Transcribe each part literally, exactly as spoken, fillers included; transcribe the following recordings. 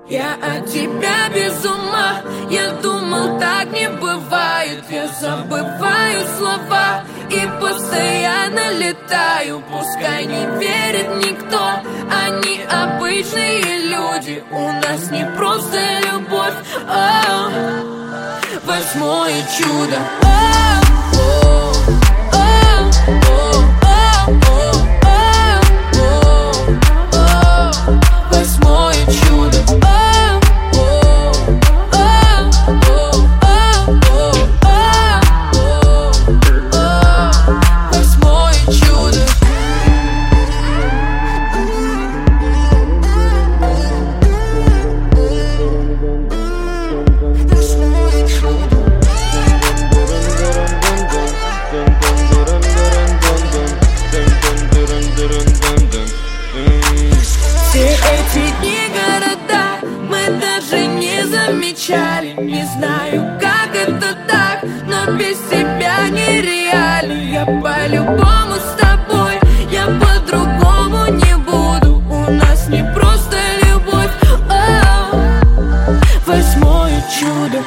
Я от тебя без ума, я думал, так не бывает. Я забываю слова и постоянно летаю. Пускай не верит никто, они обычные люди. У нас не просто любовь, а восьмое чудо. Восьмое чудо. Не знаю, как это так, но без тебя нереально. Я по-любому с тобой, я по-другому не буду. У нас не просто любовь, а восьмое чудо.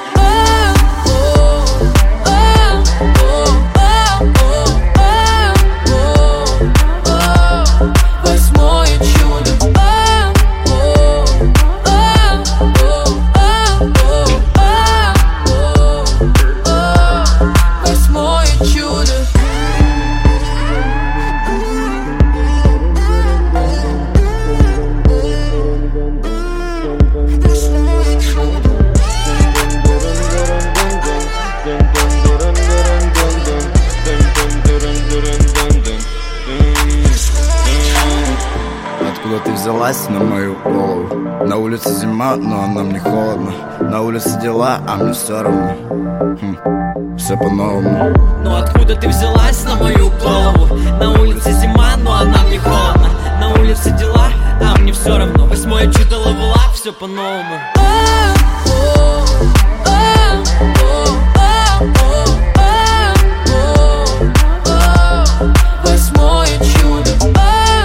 Откуда ты взялась на мою голову? На улице зима, но она мне холодно. На улице дела, а мне все равно. Хм, все по-новому. Ну откуда ты взялась на мою голову? На улице зима, но она мне холодно. На улице дела, а мне все равно. Восьмое чудо ловелак, все по-новому. Восьмое чудо.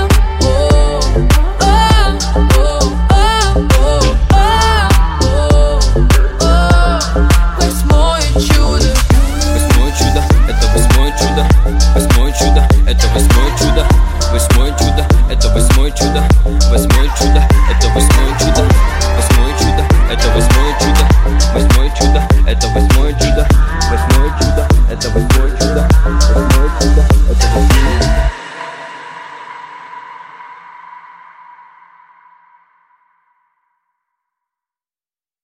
Восьмое чудо, это восьмое чудо. Восьмое чудо, это восьмое чудо. Восьмое чудо, это восьмое чудо. Восьмое чудо, это восьмое чудо. Восьмое чудо, это восьмое чудо. Восьмое чудо, это восьмое чудо.